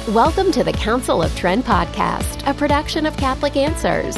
Welcome to the Council of Trent podcast, a production of Catholic Answers.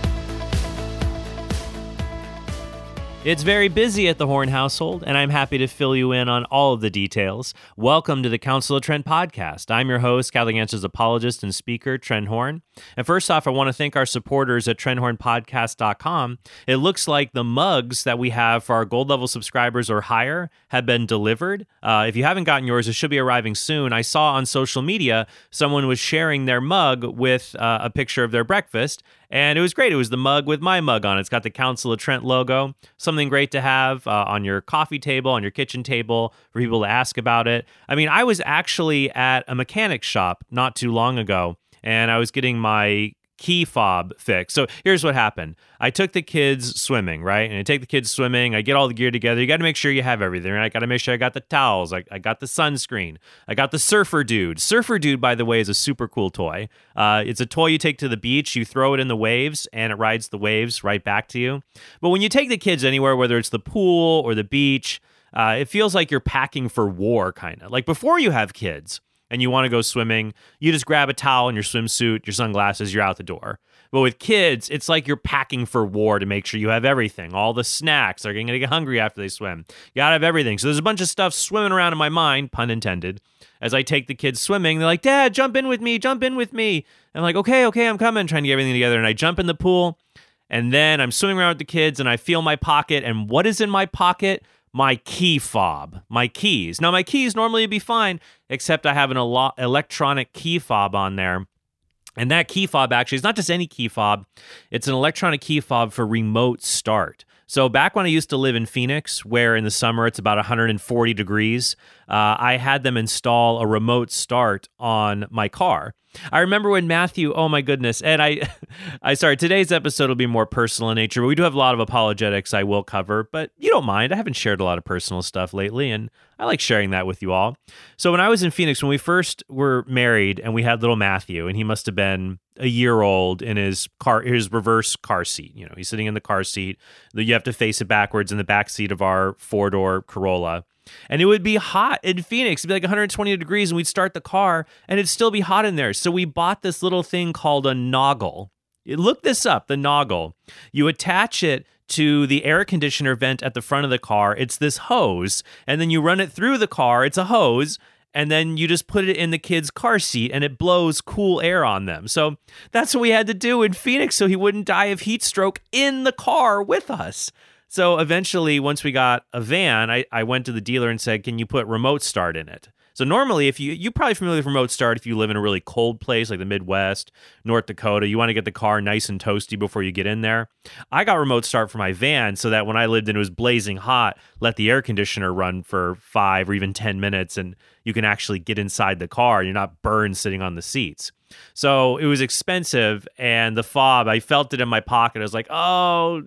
It's very busy at the Horn household, and I'm happy to fill you in on all of the details. Welcome to the Council of Trent podcast. I'm your host, Catholic Answers apologist and speaker, Trent Horn. And first off, I want to thank our supporters at TrentHornPodcast.com. It looks like the mugs that we have for our gold level subscribers or higher have been delivered. If you haven't gotten yours, it should be arriving soon. I saw on social media someone was sharing their mug with a picture of their breakfast, and it was great. It was the mug with my mug on it. It's got the Council of Trent logo. Something great to have on your coffee table, on your kitchen table, for people to ask about it. I mean, I was actually at a mechanic shop not too long ago, and I was getting my key fob fixed. So here's what happened. I took the kids swimming, right? And I take the kids swimming. I get all the gear together. You got to make sure you have everything, right? I got to make sure I got the towels. I got the sunscreen. I got the Surfer Dude. Surfer Dude, by the way, is a super cool toy. It's a toy you take to the beach. You throw it in the waves, and it rides the waves right back to you. But when you take the kids anywhere, whether it's the pool or the beach, it feels like you're packing for war, kind of. Like before you have kids and you want to go swimming, you just grab a towel and your swimsuit, your sunglasses, you're out the door. But with kids, it's like you're packing for war to make sure you have everything. All the snacks, they're going to get hungry after they swim. You got to have everything. So there's a bunch of stuff swimming around in my mind, pun intended, as I take the kids swimming. They're like, Dad, jump in with me, jump in with me. I'm like, okay, I'm coming, trying to get everything together. And I jump in the pool, and then I'm swimming around with the kids, and I feel my pocket. And what is in my pocket? My key fob, my keys. Now, my keys normally would be fine, except I have an electronic key fob on there. And that key fob actually is not just any key fob. It's an electronic key fob for remote start. So back when I used to live in Phoenix, where in the summer it's about 140 degrees, I had them install a remote start on my car. I remember when Matthew, oh my goodness, and sorry, today's episode will be more personal in nature, but we do have a lot of apologetics I will cover, but you don't mind. I haven't shared a lot of personal stuff lately, and I like sharing that with you all. So when I was in Phoenix, when we first were married and we had little Matthew, and he must have been a year old in his reverse car seat. You know, he's sitting in the car seat. You have to face it backwards in the back seat of our 4-door Corolla. And it would be hot in Phoenix. It'd be like 120 degrees, and we'd start the car, and it'd still be hot in there. So we bought this little thing called a Noggle. Look this up, the Noggle. You attach it to the air conditioner vent at the front of the car. It's this hose, and then you run it through the car. It's a hose, and then you just put it in the kid's car seat, and it blows cool air on them. So that's what we had to do in Phoenix so he wouldn't die of heat stroke in the car with us. So eventually, once we got a van, I went to the dealer and said, can you put remote start in it? So normally, if you're probably familiar with remote start if you live in a really cold place like the Midwest, North Dakota, you want to get the car nice and toasty before you get in there. I got remote start for my van so that when I lived and it was blazing hot, let the air conditioner run for 5 or even 10 minutes and you can actually get inside the car. You're not burned sitting on the seats. So it was expensive, and the fob, I felt it in my pocket. I was like, oh,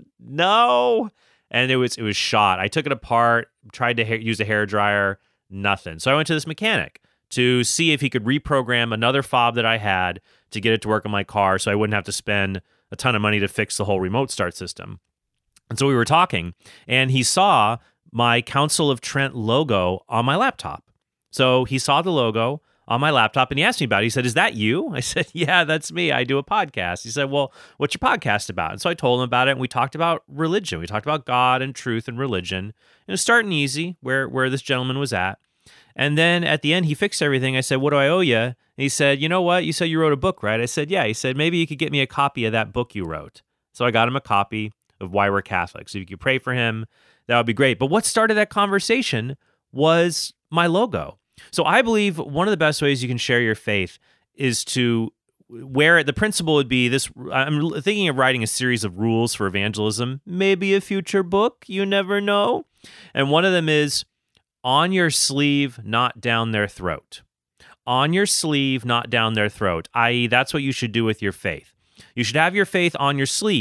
no. And it was shot. I took it apart, tried to use a hairdryer, nothing. So I went to this mechanic to see if he could reprogram another fob that I had to get it to work on my car so I wouldn't have to spend a ton of money to fix the whole remote start system. And so we were talking, and he saw my Council of Trent logo on my laptop. So he saw the logo on my laptop, and he asked me about it. He said, is that you? I said, yeah, that's me. I do a podcast. He said, well, what's your podcast about? And so I told him about it, and we talked about religion. We talked about God and truth and religion. And it was starting easy, where this gentleman was at. And then at the end, he fixed everything. I said, what do I owe you? And he said, you know what? You said you wrote a book, right? I said, yeah. He said, maybe you could get me a copy of that book you wrote. So I got him a copy of Why We're Catholics. If you could pray for him, that would be great. But what started that conversation was my logo. So I believe one of the best ways you can share your faith is to wear it. The principle would be this. I'm thinking of writing a series of rules for evangelism, maybe a future book, you never know. And one of them is on your sleeve, not down their throat. On your sleeve, not down their throat, i.e. that's what you should do with your faith. You should have your faith on your sleeve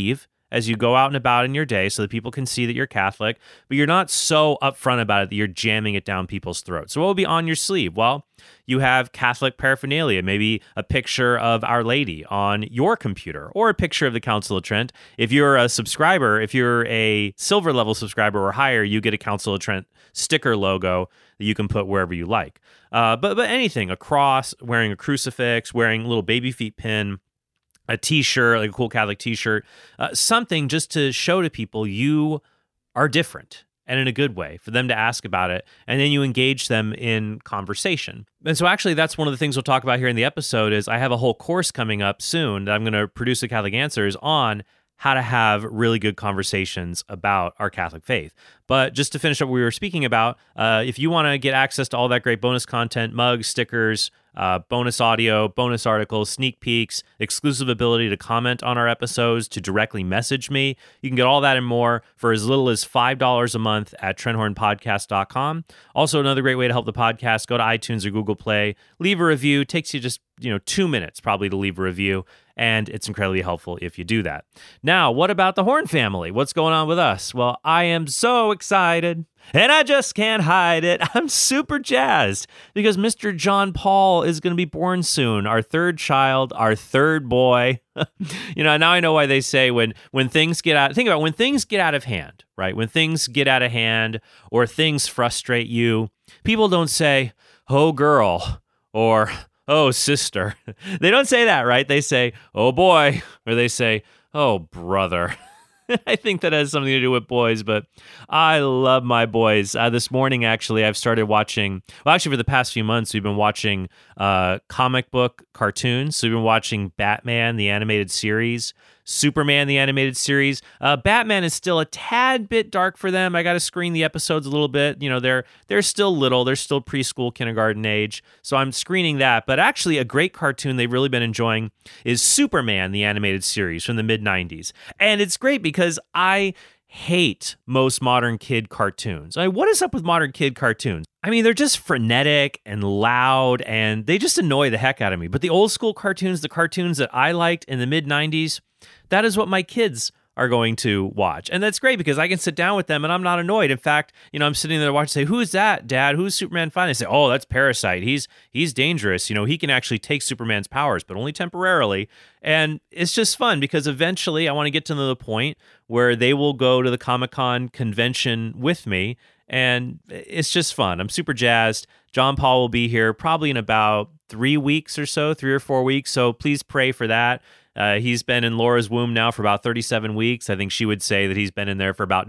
as you go out and about in your day so that people can see that you're Catholic, but you're not so upfront about it that you're jamming it down people's throats. So what will be on your sleeve? Well, you have Catholic paraphernalia, maybe a picture of Our Lady on your computer or a picture of the Council of Trent. If you're a subscriber, if you're a silver level subscriber or higher, you get a Council of Trent sticker logo that you can put wherever you like. But anything, a cross, wearing a crucifix, wearing a little baby feet pin, a t-shirt, like a cool Catholic t-shirt, something just to show to people you are different and in a good way for them to ask about it. And then you engage them in conversation. And so actually that's one of the things we'll talk about here in the episode is I have a whole course coming up soon that I'm going to produce at Catholic Answers on how to have really good conversations about our Catholic faith. But just to finish up what we were speaking about, if you want to get access to all that great bonus content, mugs, stickers, bonus audio, bonus articles, sneak peeks, exclusive ability to comment on our episodes, to directly message me, you can get all that and more for as little as $5 a month at TrentHornPodcast.com. Also, another great way to help the podcast, go to iTunes or Google Play, leave a review. It takes you just 2 minutes probably to leave a review, and it's incredibly helpful if you do that. Now, what about the Horn family? What's going on with us? Well, I am so excited, and I just can't hide it. I'm super jazzed because Mr. John Paul is going to be born soon, our third child, our third boy. Now I know why they say when things get out, think about when things get out of hand, right? When things get out of hand or things frustrate you, people don't say, "Oh, girl," or "Oh, sister." They don't say that, right? They say, "Oh, boy," or they say, "Oh, brother." I think that has something to do with boys, but I love my boys. This morning, actually, I've started watching, for the past few months, we've been watching comic book cartoons. So we've been watching Batman, the animated series, Superman, the animated series. Batman is still a tad bit dark for them. I got to screen the episodes a little bit. They're still little. They're still preschool, kindergarten age. So I'm screening that. But actually, a great cartoon they've really been enjoying is Superman, the animated series from the mid-90s. And it's great because I hate most modern kid cartoons. What is up with modern kid cartoons? They're just frenetic and loud, and they just annoy the heck out of me. But the old school cartoons, the cartoons that I liked in the mid-90s, that is what my kids are going to watch. And that's great because I can sit down with them and I'm not annoyed. In fact, I'm sitting there watching, say, "Who is that, Dad? Who's Superman fighting?" They say, "Oh, that's Parasite. He's dangerous. He can actually take Superman's powers, but only temporarily." And it's just fun because eventually I want to get to the point where they will go to the Comic-Con convention with me. And it's just fun. I'm super jazzed. John Paul will be here probably in about 3 weeks or so, 3 or 4 weeks. So please pray for that. He's been in Laura's womb now for about 37 weeks. I think she would say that he's been in there for about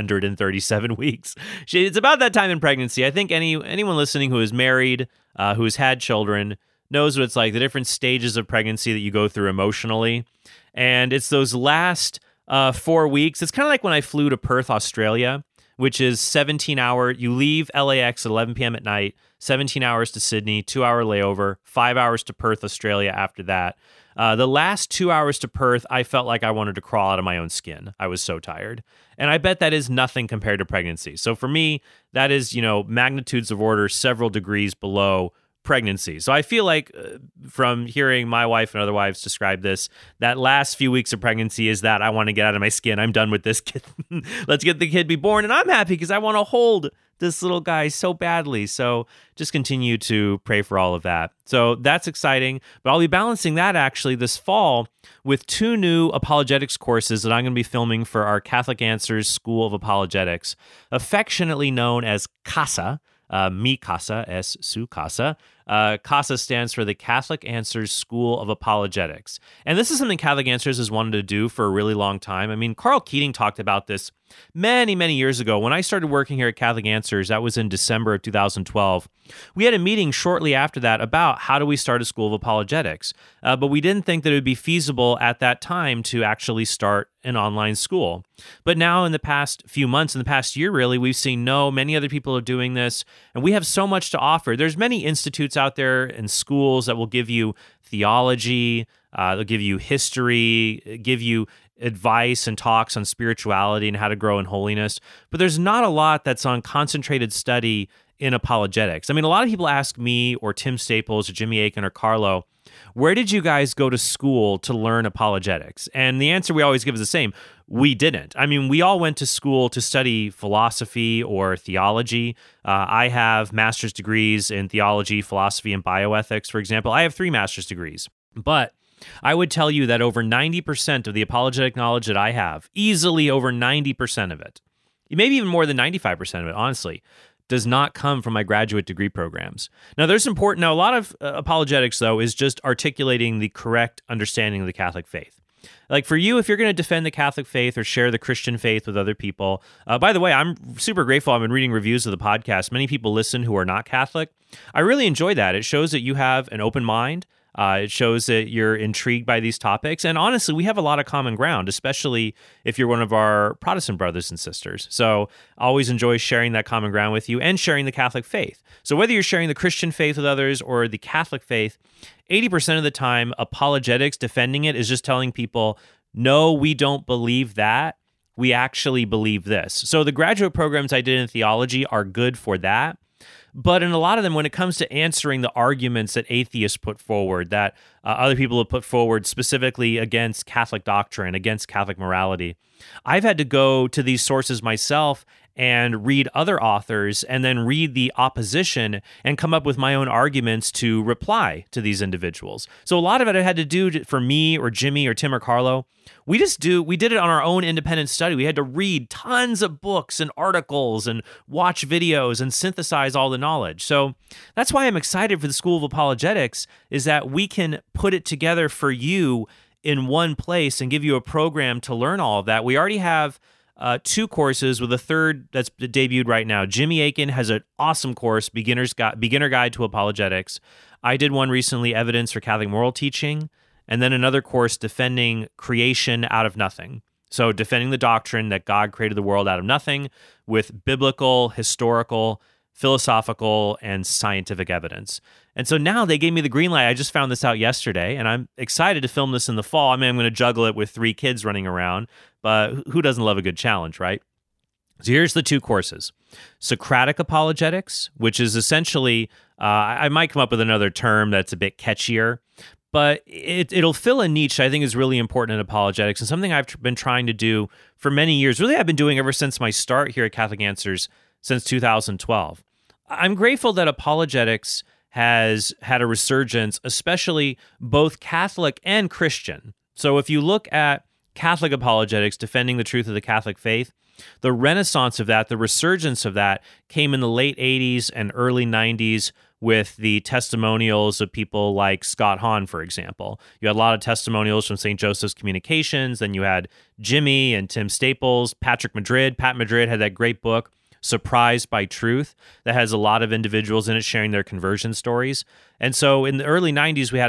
937 weeks. It's about that time in pregnancy. I think anyone listening who is married, who has had children, knows what it's like, the different stages of pregnancy that you go through emotionally. And it's those last 4 weeks. It's kind of like when I flew to Perth, Australia, which is 17 hours. You leave LAX at 11 p.m. at night, 17 hours to Sydney, 2-hour layover, 5 hours to Perth, Australia after that. The last 2 hours to Perth, I felt like I wanted to crawl out of my own skin. I was so tired. And I bet that is nothing compared to pregnancy. So for me, that is, magnitudes of order several degrees below pregnancy. So I feel like from hearing my wife and other wives describe this, that last few weeks of pregnancy is that I want to get out of my skin. I'm done with this kid. Let's get the kid be born. And I'm happy because I want to hold this little guy so badly. So just continue to pray for all of that. So that's exciting. But I'll be balancing that actually this fall with 2 new apologetics courses that I'm going to be filming for our Catholic Answers School of Apologetics, affectionately known as CASA. Mi Casa, es su casa. CASA stands for the Catholic Answers School of Apologetics. And this is something Catholic Answers has wanted to do for a really long time. Carl Keating talked about this many, many years ago. When I started working here at Catholic Answers, that was in December of 2012. We had a meeting shortly after that about how do we start a school of apologetics. But we didn't think that it would be feasible at that time to actually start an online school. But now in the past few months, in the past year really, we've seen many other people are doing this, and we have so much to offer. There's many institutes out there and schools that will give you theology, they'll give you history, give you advice and talks on spirituality and how to grow in holiness. But there's not a lot that's on concentrated study in apologetics. I mean, a lot of people ask me or Tim Staples or Jimmy Akin or Carlo, where did you guys go to school to learn apologetics? And the answer we always give is the same. We didn't. I mean, we all went to school to study philosophy or theology. I have master's degrees in theology, philosophy, and bioethics, for example. I have 3 master's degrees. But I would tell you that over 90% of the apologetic knowledge that I have, easily over 90% of it, maybe even more than 95% of it, honestly, does not come from my graduate degree programs. Now, a lot of apologetics, though, is just articulating the correct understanding of the Catholic faith. Like for you, if you're going to defend the Catholic faith or share the Christian faith with other people, by the way, I'm super grateful. I've been reading reviews of the podcast. Many people listen who are not Catholic. I really enjoy that. It shows that you have an open mind. It shows that you're intrigued by these topics. And honestly, we have a lot of common ground, especially if you're one of our Protestant brothers and sisters. So I always enjoy sharing that common ground with you and sharing the Catholic faith. So whether you're sharing the Christian faith with others or the Catholic faith, 80% of the time, apologetics, defending it, is just telling people, no, we don't believe that. We actually believe this. So the graduate programs I did in theology are good for that. But in a lot of them, when it comes to answering the arguments that atheists put forward, that other people have put forward specifically against Catholic doctrine, against Catholic morality, I've had to go to these sources myself and read other authors and then read the opposition and come up with my own arguments to reply to these individuals. So a lot of it I had to do for me or Jimmy or Tim or Carlo. We did it on our own independent study. We had to read tons of books and articles and watch videos and synthesize all the knowledge. So that's why I'm excited for the School of Apologetics, is that we can put it together for you in one place and give you a program to learn all of that. We already have 2 courses with a third that's debuted right now. Jimmy Akin has an awesome course, Beginner Guide to Apologetics. I did one recently, Evidence for Catholic Moral Teaching, and then another course, Defending Creation Out of Nothing. So defending the doctrine that God created the world out of nothing with biblical, historical, philosophical, and scientific evidence. And so now they gave me the green light. I just found this out yesterday, and I'm excited to film this in the fall. I mean, I'm going to juggle it with 3 kids running around, but who doesn't love a good challenge, right? So here's the 2 courses. Socratic Apologetics, which is essentially, I might come up with another term that's a bit catchier, but it'll fill a niche I think is really important in apologetics and something I've been trying to do for many years. Really, I've been doing ever since my start here at Catholic Answers since 2012. I'm grateful that apologetics has had a resurgence, especially both Catholic and Christian. So if you look at Catholic apologetics, defending the truth of the Catholic faith, the renaissance of that, the resurgence of that came in the late 80s and early 90s with the testimonials of people like Scott Hahn, for example. You had a lot of testimonials from St. Joseph's Communications, then you had Jimmy and Tim Staples, Pat Madrid had that great book, Surprised by Truth, that has a lot of individuals in it sharing their conversion stories. And so in the early 90s, we had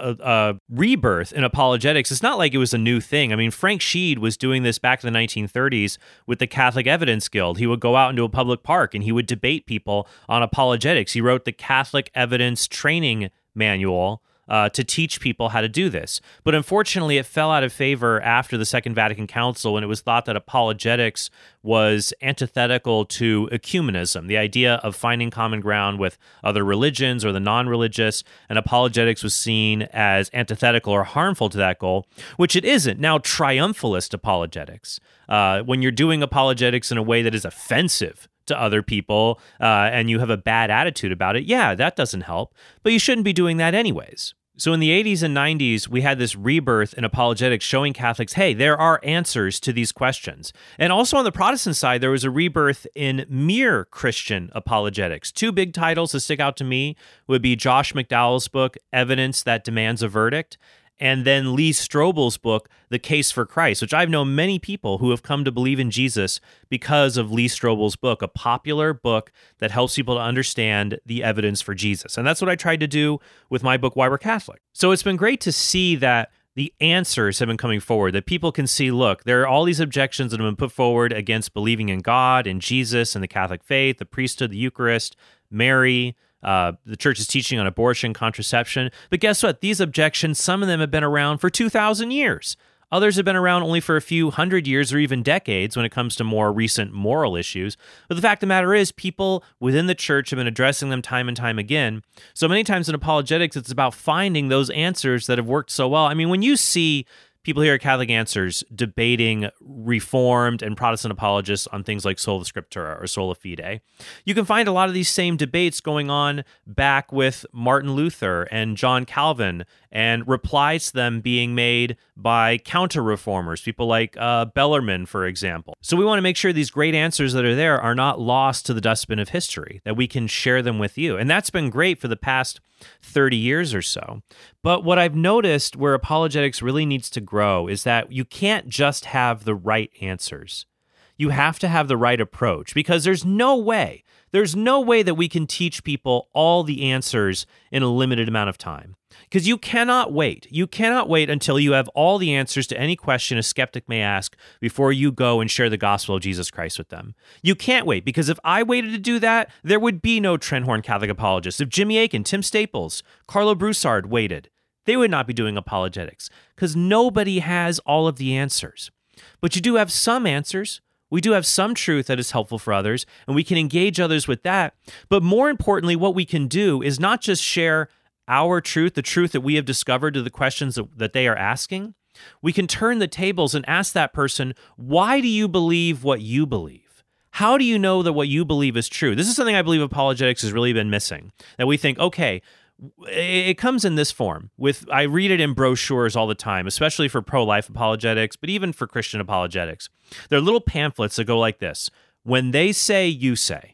a rebirth in apologetics. It's not like it was a new thing. I mean, Frank Sheed was doing this back in the 1930s with the Catholic Evidence Guild. He would go out into a public park and he would debate people on apologetics. He wrote the Catholic Evidence Training Manual to teach people how to do this. But unfortunately, it fell out of favor after the Second Vatican Council when it was thought that apologetics was antithetical to ecumenism, the idea of finding common ground with other religions or the non-religious, and apologetics was seen as antithetical or harmful to that goal, which it isn't. Now, triumphalist apologetics, when you're doing apologetics in a way that is offensive to other people and you have a bad attitude about it, yeah, that doesn't help, but you shouldn't be doing that anyways. So in the 80s and 90s, we had this rebirth in apologetics showing Catholics, hey, there are answers to these questions. And also on the Protestant side, there was a rebirth in mere Christian apologetics. 2 big titles that stick out to me would be Josh McDowell's book, Evidence That Demands a Verdict, and then Lee Strobel's book, The Case for Christ, which I've known many people who have come to believe in Jesus because of Lee Strobel's book, a popular book that helps people to understand the evidence for Jesus. And that's what I tried to do with my book, Why We're Catholic. So it's been great to see that the answers have been coming forward, that people can see, look, there are all these objections that have been put forward against believing in God and Jesus and the Catholic faith, the priesthood, the Eucharist, Mary, the church's teaching on abortion, contraception. But guess what? These objections, some of them have been around for 2,000 years. Others have been around only for a few hundred years or even decades when it comes to more recent moral issues. But the fact of the matter is, people within the church have been addressing them time and time again. So many times in apologetics, it's about finding those answers that have worked so well. I mean, when you see people here at Catholic Answers debating Reformed and Protestant apologists on things like Sola Scriptura or Sola Fide, you can find a lot of these same debates going on back with Martin Luther and John Calvin, and replies to them being made by counter-reformers, people like Bellarmine, for example. So we want to make sure these great answers that are there are not lost to the dustbin of history, that we can share them with you. And that's been great for the past 30 years or so. But what I've noticed where apologetics really needs to grow is that you can't just have the right answers. You have to have the right approach, because there's no way that we can teach people all the answers in a limited amount of time. Because you cannot wait. You cannot wait until you have all the answers to any question a skeptic may ask before you go and share the gospel of Jesus Christ with them. You can't wait, because if I waited to do that, there would be no Trent Horn Catholic apologists. If Jimmy Akin, Tim Staples, Carlo Broussard waited, they would not be doing apologetics, because nobody has all of the answers. But you do have some answers. We do have some truth that is helpful for others, and we can engage others with that. But more importantly, what we can do is not just share our truth, the truth that we have discovered to the questions that they are asking. We can turn the tables and ask that person, why do you believe what you believe? How do you know that what you believe is true? This is something I believe apologetics has really been missing, that we think, okay, it comes in this form. I read it in brochures all the time, especially for pro-life apologetics, but even for Christian apologetics. There are little pamphlets that go like this: when they say, you say.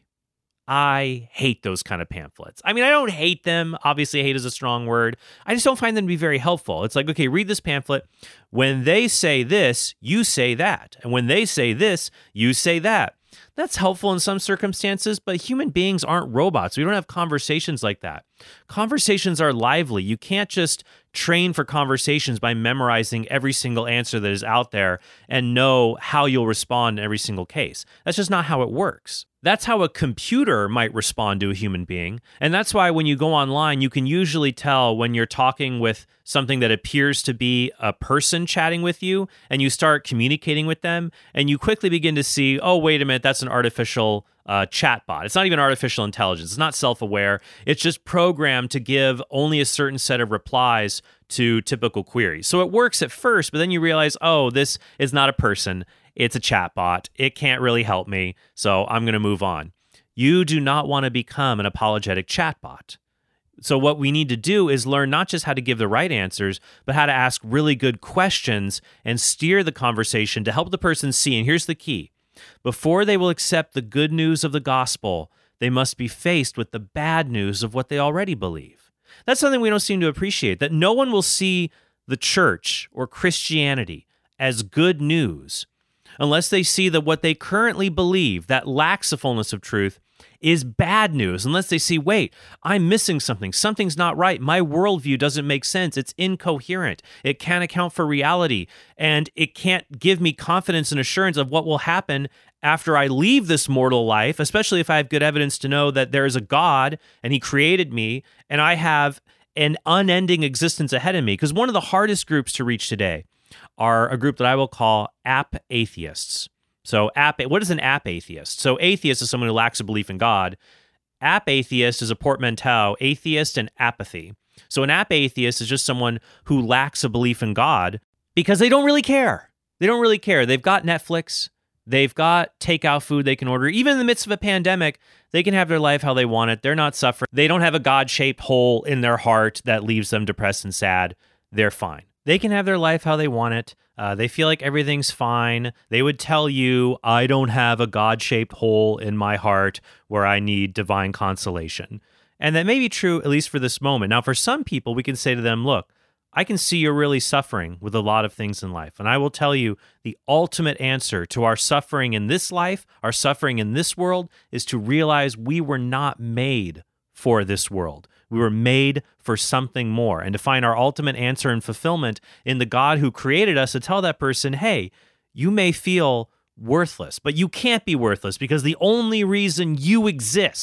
I hate those kind of pamphlets. I mean, I don't hate them. Obviously, hate is a strong word. I just don't find them to be very helpful. It's like, okay, read this pamphlet. When they say this, you say that. And when they say this, you say that. That's helpful in some circumstances, but human beings aren't robots. We don't have conversations like that. Conversations are lively. You can't just train for conversations by memorizing every single answer that is out there and know how you'll respond in every single case. That's just not how it works. That's how a computer might respond to a human being. And that's why when you go online, you can usually tell when you're talking with something that appears to be a person chatting with you, and you start communicating with them, and you quickly begin to see, oh, wait a minute, that's an artificial chatbot. It's not even artificial intelligence. It's not self-aware. It's just programmed to give only a certain set of replies to typical queries. So it works at first, but then you realize, oh, this is not a person. It's a chatbot. It can't really help me, so I'm going to move on. You do not want to become an apologetic chatbot. So what we need to do is learn not just how to give the right answers, but how to ask really good questions and steer the conversation to help the person see. And here's the key. Before they will accept the good news of the gospel, they must be faced with the bad news of what they already believe. That's something we don't seem to appreciate, that no one will see the church or Christianity as good news unless they see that what they currently believe, that lacks the fullness of truth, is bad news. Unless they see, wait, I'm missing something. Something's not right. My worldview doesn't make sense. It's incoherent. It can't account for reality. And it can't give me confidence and assurance of what will happen after I leave this mortal life, especially if I have good evidence to know that there is a God and He created me and I have an unending existence ahead of me. Because one of the hardest groups to reach today are a group that I will call app atheists. So what is an app atheist? So atheist is someone who lacks a belief in God. App atheist is a portmanteau, atheist and apathy. So an app atheist is just someone who lacks a belief in God because they don't really care. They don't really care. They've got Netflix. They've got takeout food they can order. Even in the midst of a pandemic, they can have their life how they want it. They're not suffering. They don't have a God-shaped hole in their heart that leaves them depressed and sad. They're fine. They can have their life how they want it. They feel like everything's fine. They would tell you, I don't have a God-shaped hole in my heart where I need divine consolation. And that may be true, at least for this moment. Now, for some people, we can say to them, look, I can see you're really suffering with a lot of things in life. And I will tell you the ultimate answer to our suffering in this life, our suffering in this world, is to realize we were not made for this world. We were made for something more. And to find our ultimate answer and fulfillment in the God who created us, to tell that person, hey, you may feel worthless, but you can't be worthless because the only reason you exist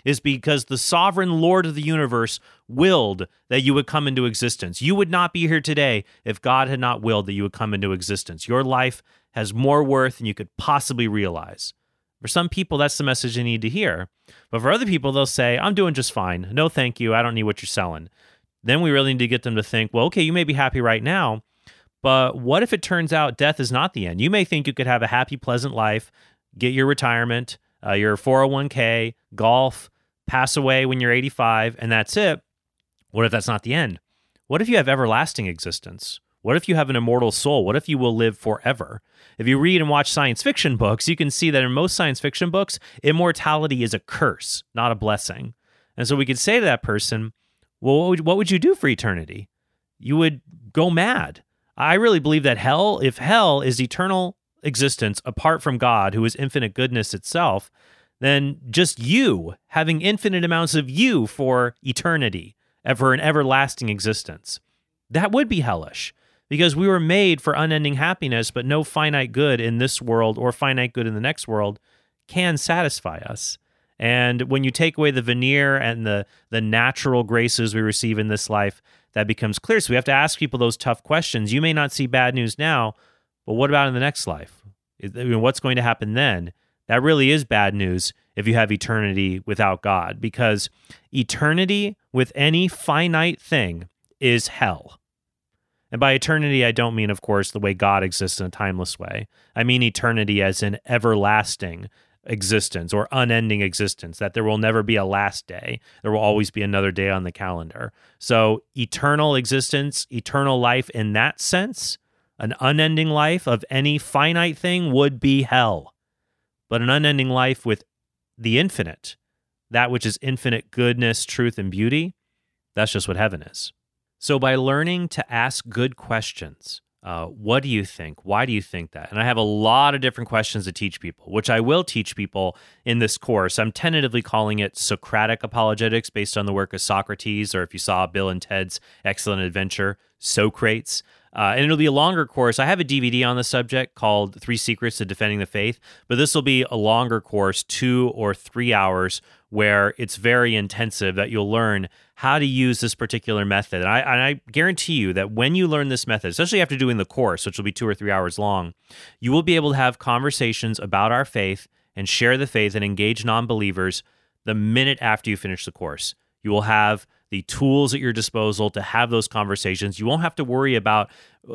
is because the sovereign Lord of the universe willed that you would come into existence. You would not be here today if God had not willed that you would come into existence. Your life has more worth than you could possibly realize. For some people, that's the message they need to hear. But for other people, they'll say, I'm doing just fine. No, thank you. I don't need what you're selling. Then we really need to get them to think, well, okay, you may be happy right now, but what if it turns out death is not the end? You may think you could have a happy, pleasant life, get your retirement, your 401k, golf, pass away when you're 85, and that's it. What if that's not the end? What if you have everlasting existence? What if you have an immortal soul? What if you will live forever? If you read and watch science fiction books, you can see that in most science fiction books, immortality is a curse, not a blessing. And so we could say to that person, well, what would you do for eternity? You would go mad. I really believe that if hell is eternal existence apart from God, who is infinite goodness itself, then just you having infinite amounts of you for eternity, for an everlasting existence, that would be hellish, because we were made for unending happiness, but no finite good in this world or finite good in the next world can satisfy us. And when you take away the veneer and the natural graces we receive in this life, that becomes clear. So we have to ask people those tough questions. You may not see bad news now, but what about in the next life? What's going to happen then? That really is bad news if you have eternity without God, because eternity with any finite thing is hell. And by eternity, I don't mean, of course, the way God exists in a timeless way. I mean eternity as in everlasting existence or unending existence, that there will never be a last day. There will always be another day on the calendar. So eternal existence, eternal life in that sense, an unending life of any finite thing would be hell. But an unending life with the infinite, that which is infinite goodness, truth, and beauty, that's just what heaven is. So by learning to ask good questions, what do you think? Why do you think that? And I have a lot of different questions to teach people, which I will teach people in this course. I'm tentatively calling it Socratic apologetics, based on the work of Socrates, or if you saw Bill and Ted's Excellent Adventure, Socrates. And it'll be a longer course. I have a DVD on the subject called 3 Secrets to Defending the Faith, but this will be a longer course, 2 or 3 hours, where it's very intensive, that you'll learn how to use this particular method. And I guarantee you that when you learn this method, especially after doing the course, which will be 2 or 3 hours long, you will be able to have conversations about our faith and share the faith and engage non-believers the minute after you finish the course. You will have the tools at your disposal to have those conversations. You won't have to worry about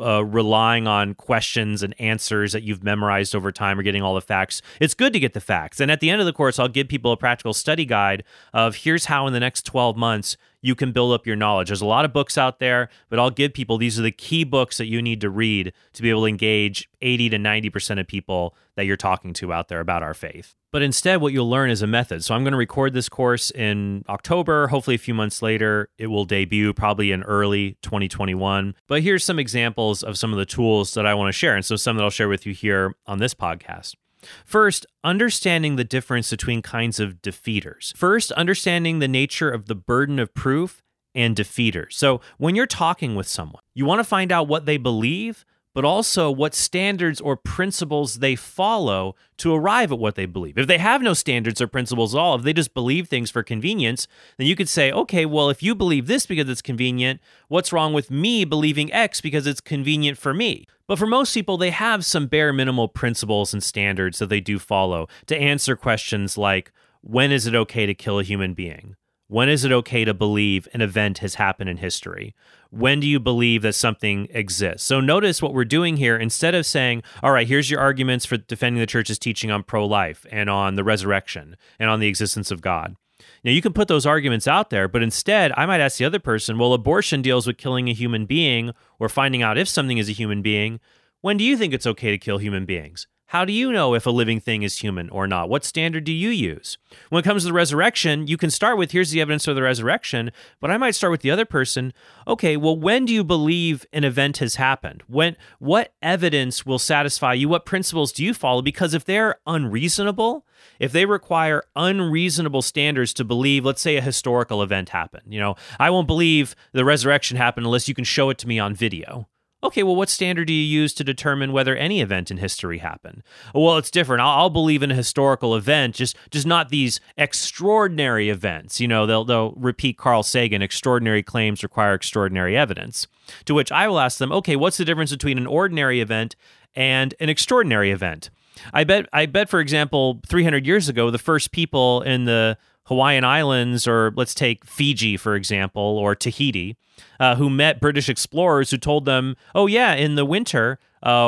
relying on questions and answers that you've memorized over time or getting all the facts. It's good to get the facts. And at the end of the course, I'll give people a practical study guide of here's how in the next 12 months you can build up your knowledge. There's a lot of books out there, but I'll give people, these are the key books that you need to read to be able to engage 80 to 90% of people that you're talking to out there about our faith. But instead, what you'll learn is a method. So I'm going to record this course in October. Hopefully a few months later, it will debut probably in early 2021. But here's some examples of some of the tools that I want to share. And so some that I'll share with you here on this podcast. First, understanding the difference between kinds of defeaters. First, understanding the nature of the burden of proof and defeaters. So when you're talking with someone, you want to find out what they believe, but also what standards or principles they follow to arrive at what they believe. If they have no standards or principles at all, if they just believe things for convenience, then you could say, okay, well, if you believe this because it's convenient, what's wrong with me believing X because it's convenient for me? But for most people, they have some bare minimal principles and standards that they do follow to answer questions like, when is it okay to kill a human being? When is it okay to believe an event has happened in history? When do you believe that something exists? So notice what we're doing here. Instead of saying, all right, here's your arguments for defending the church's teaching on pro-life and on the resurrection and on the existence of God. Now, you can put those arguments out there, but instead, I might ask the other person, well, abortion deals with killing a human being or finding out if something is a human being. When do you think it's okay to kill human beings? How do you know if a living thing is human or not? What standard do you use? When it comes to the resurrection, you can start with, here's the evidence for the resurrection, but I might start with the other person. Okay, well, when do you believe an event has happened? What evidence will satisfy you? What principles do you follow? Because if they're unreasonable, if they require unreasonable standards to believe, let's say a historical event happened, I won't believe the resurrection happened unless you can show it to me on video. Okay, well, what standard do you use to determine whether any event in history happened? Well, it's different. I'll believe in a historical event, just not these extraordinary events. They'll repeat Carl Sagan, extraordinary claims require extraordinary evidence. To which I will ask them, okay, what's the difference between an ordinary event and an extraordinary event? I bet, for example, 300 years ago, the first people in the Hawaiian Islands, or let's take Fiji, for example, or Tahiti, who met British explorers who told them, oh yeah, in the winter,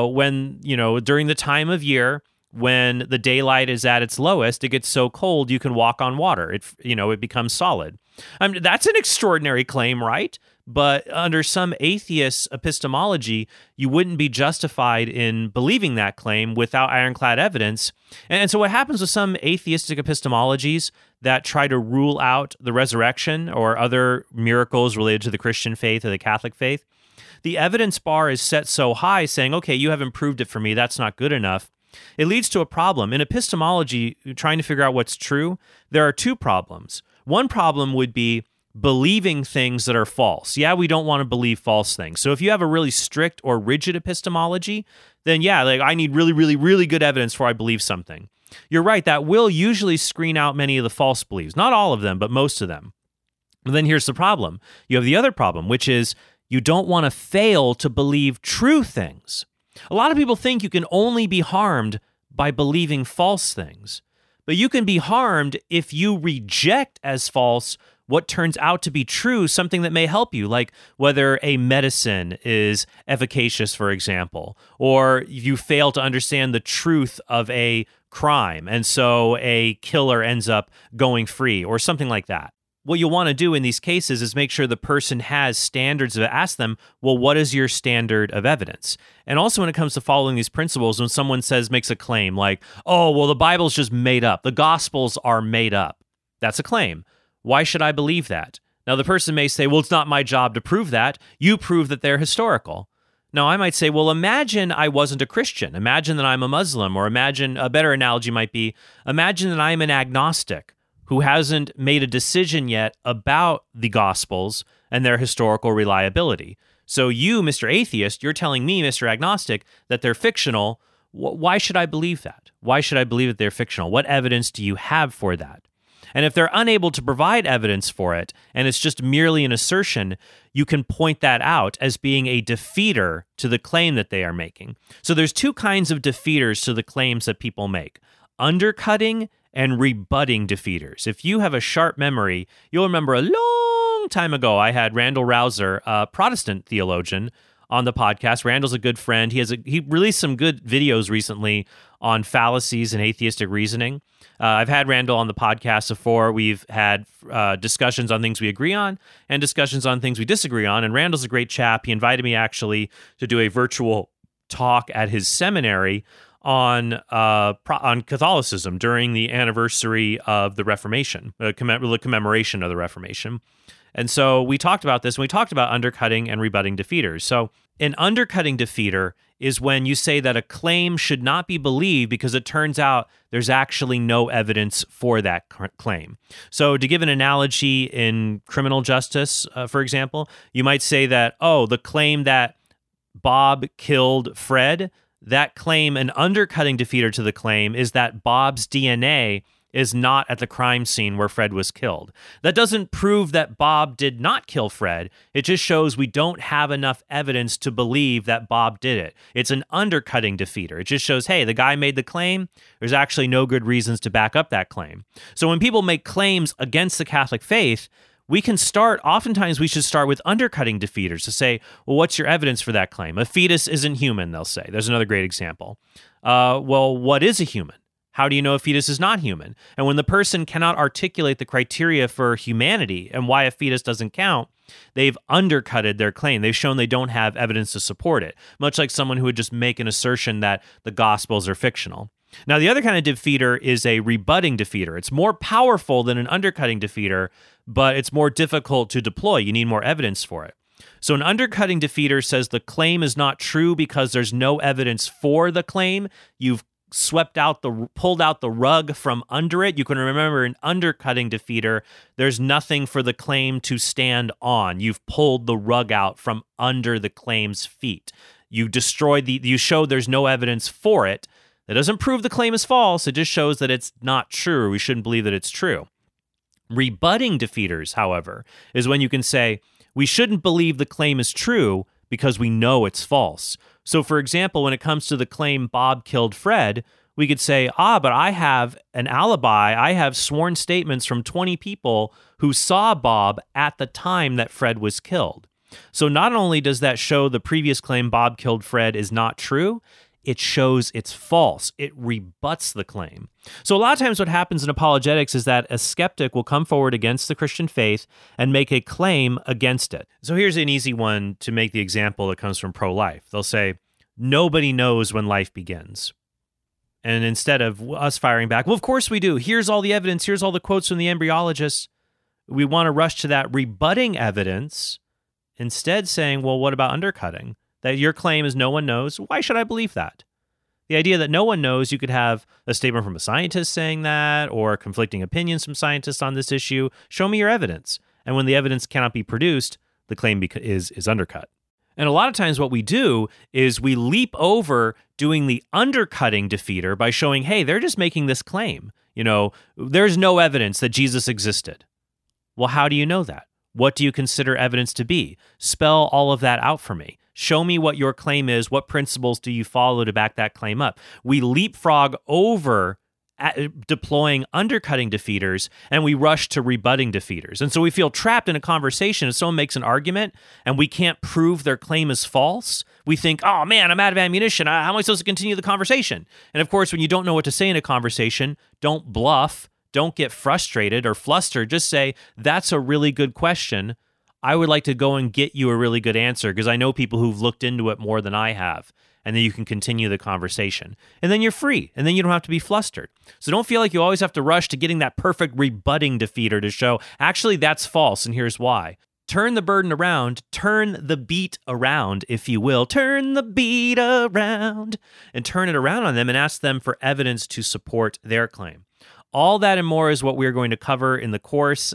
during the time of year when the daylight is at its lowest, it gets so cold you can walk on water. It becomes solid. That's an extraordinary claim, right? But under some atheist epistemology, you wouldn't be justified in believing that claim without ironclad evidence. And so what happens with some atheistic epistemologies that try to rule out the resurrection or other miracles related to the Christian faith or the Catholic faith, the evidence bar is set so high saying, okay, you haven't proved it for me, that's not good enough. It leads to a problem. In epistemology, trying to figure out what's true, there are two problems. One problem would be believing things that are false. Yeah, we don't want to believe false things. So if you have a really strict or rigid epistemology, then I need really, really, really good evidence before I believe something. You're right, that will usually screen out many of the false beliefs. Not all of them, but most of them. And then here's the problem. You have the other problem, which is you don't want to fail to believe true things. A lot of people think you can only be harmed by believing false things. But you can be harmed if you reject as false what turns out to be true, something that may help you, like whether a medicine is efficacious, for example, or you fail to understand the truth of a crime, and so a killer ends up going free, or something like that. What you'll want to do in these cases is make sure the person has standards. Ask them, well, what is your standard of evidence? And also when it comes to following these principles, when someone makes a claim like, oh, well, the Bible's just made up, the Gospels are made up, that's a claim. Why should I believe that? Now, the person may say, well, it's not my job to prove that. You prove that they're historical. Now, I might say, well, imagine I wasn't a Christian. Imagine that I'm a Muslim, or imagine, a better analogy might be, imagine that I'm an agnostic who hasn't made a decision yet about the Gospels and their historical reliability. So you, Mr. Atheist, you're telling me, Mr. Agnostic, that they're fictional. Why should I believe that? Why should I believe that they're fictional? What evidence do you have for that? And if they're unable to provide evidence for it, and it's just merely an assertion, you can point that out as being a defeater to the claim that they are making. So there's two kinds of defeaters to the claims that people make: undercutting and rebutting defeaters. If you have a sharp memory, you'll remember a long time ago, I had Randall Rouser, a Protestant theologian, on the podcast. Randall's a good friend. He released some good videos recently on fallacies and atheistic reasoning. I've had Randall on the podcast before. We've had discussions on things we agree on and discussions on things we disagree on. And Randall's a great chap. He invited me actually to do a virtual talk at his seminary on Catholicism during the anniversary of the Reformation, the commemoration of the Reformation. And so we talked about this, and we talked about undercutting and rebutting defeaters. So an undercutting defeater is when you say that a claim should not be believed because it turns out there's actually no evidence for that claim. So to give an analogy in criminal justice, for example, you might say that, oh, the claim that Bob killed Fred, that claim, an undercutting defeater to the claim, is that Bob's DNA is not at the crime scene where Fred was killed. That doesn't prove that Bob did not kill Fred. It just shows we don't have enough evidence to believe that Bob did it. It's an undercutting defeater. It just shows, hey, the guy made the claim. There's actually no good reasons to back up that claim. So when people make claims against the Catholic faith, oftentimes we should start with undercutting defeaters to say, well, what's your evidence for that claim? A fetus isn't human, they'll say. There's another great example. Well, what is a human? How do you know a fetus is not human? And when the person cannot articulate the criteria for humanity and why a fetus doesn't count, they've undercutted their claim. They've shown they don't have evidence to support it, much like someone who would just make an assertion that the Gospels are fictional. Now, the other kind of defeater is a rebutting defeater. It's more powerful than an undercutting defeater, but it's more difficult to deploy. You need more evidence for it. So an undercutting defeater says the claim is not true because there's no evidence for the claim. You've pulled out the rug from under it. You can remember an undercutting defeater, there's nothing for the claim to stand on. You've pulled the rug out from under the claim's feet. You show there's no evidence for it. That doesn't prove the claim is false. It just shows that it's not true. We shouldn't believe that it's true. Rebutting defeaters, however, is when you can say, we shouldn't believe the claim is true because we know it's false. So, for example, when it comes to the claim Bob killed Fred, we could say, but I have an alibi. I have sworn statements from 20 people who saw Bob at the time that Fred was killed. So not only does that show the previous claim Bob killed Fred is not true, it shows it's false. It rebuts the claim. So a lot of times what happens in apologetics is that a skeptic will come forward against the Christian faith and make a claim against it. So here's an easy one to make the example that comes from pro-life. They'll say, nobody knows when life begins. And instead of us firing back, well, of course we do. Here's all the evidence. Here's all the quotes from the embryologists. We want to rush to that rebutting evidence, instead saying, well, what about undercutting? That your claim is no one knows. Why should I believe that? The idea that no one knows, you could have a statement from a scientist saying that, or conflicting opinions from scientists on this issue. Show me your evidence. And when the evidence cannot be produced, the claim is undercut. And a lot of times what we do is we leap over doing the undercutting defeater by showing, hey, they're just making this claim. There's no evidence that Jesus existed. Well, how do you know that? What do you consider evidence to be? Spell all of that out for me. Show me what your claim is. What principles do you follow to back that claim up? We leapfrog over deploying undercutting defeaters, and we rush to rebutting defeaters. And so we feel trapped in a conversation. If someone makes an argument and we can't prove their claim is false, we think, oh man, I'm out of ammunition. How am I supposed to continue the conversation? And of course, when you don't know what to say in a conversation, don't bluff. Don't get frustrated or flustered. Just say, that's a really good question. I would like to go and get you a really good answer because I know people who've looked into it more than I have. And then you can continue the conversation. And then you're free. And then you don't have to be flustered. So don't feel like you always have to rush to getting that perfect rebutting defeater to show, actually, that's false, and here's why. Turn the burden around. Turn the beat around, if you will. Turn the beat around. And turn it around on them and ask them for evidence to support their claim. All that and more is what we're going to cover in the course.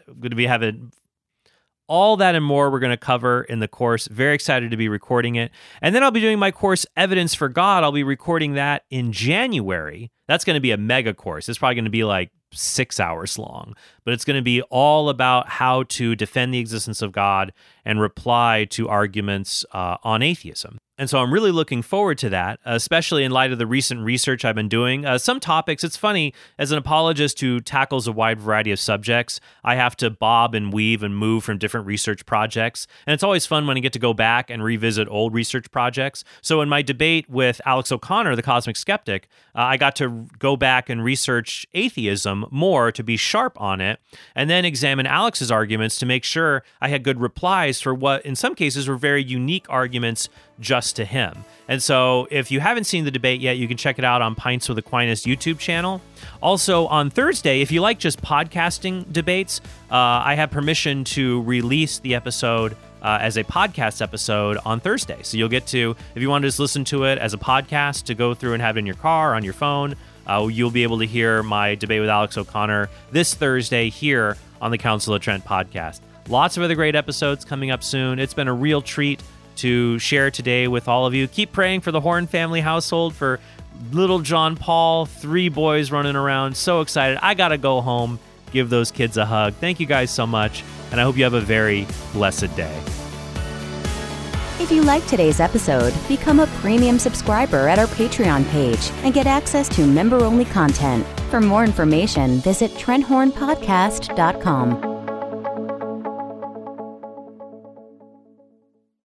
All that and more we're going to cover in the course. Very excited to be recording it. And then I'll be doing my course, Evidence for God. I'll be recording that in January. That's going to be a mega course. It's probably going to be like 6 hours long, but it's going to be all about how to defend the existence of God and reply to arguments on atheism. And so I'm really looking forward to that, especially in light of the recent research I've been doing. Some topics, it's funny, as an apologist who tackles a wide variety of subjects, I have to bob and weave and move from different research projects. And it's always fun when I get to go back and revisit old research projects. So in my debate with Alex O'Connor, the Cosmic Skeptic, I got to go back and research atheism more to be sharp on it, and then examine Alex's arguments to make sure I had good replies for what in some cases were very unique arguments just to him. And so if you haven't seen the debate yet, you can check it out on Pints with Aquinas YouTube channel. Also on Thursday, if you like just podcasting debates, I have permission to release the episode as a podcast episode on Thursday. So you'll get to, if you want to just listen to it as a podcast to go through and have it in your car or on your phone, you'll be able to hear my debate with Alex O'Connor this Thursday here on the Council of Trent podcast. Lots of other great episodes coming up soon. It's been a real treat to share today with all of you. Keep praying for the Horn family household, for little John Paul, 3 boys running around. So excited. I got to go home, give those kids a hug. Thank you guys so much, and I hope you have a very blessed day. If you liked today's episode, become a premium subscriber at our Patreon page and get access to member-only content. For more information, visit TrentHornPodcast.com.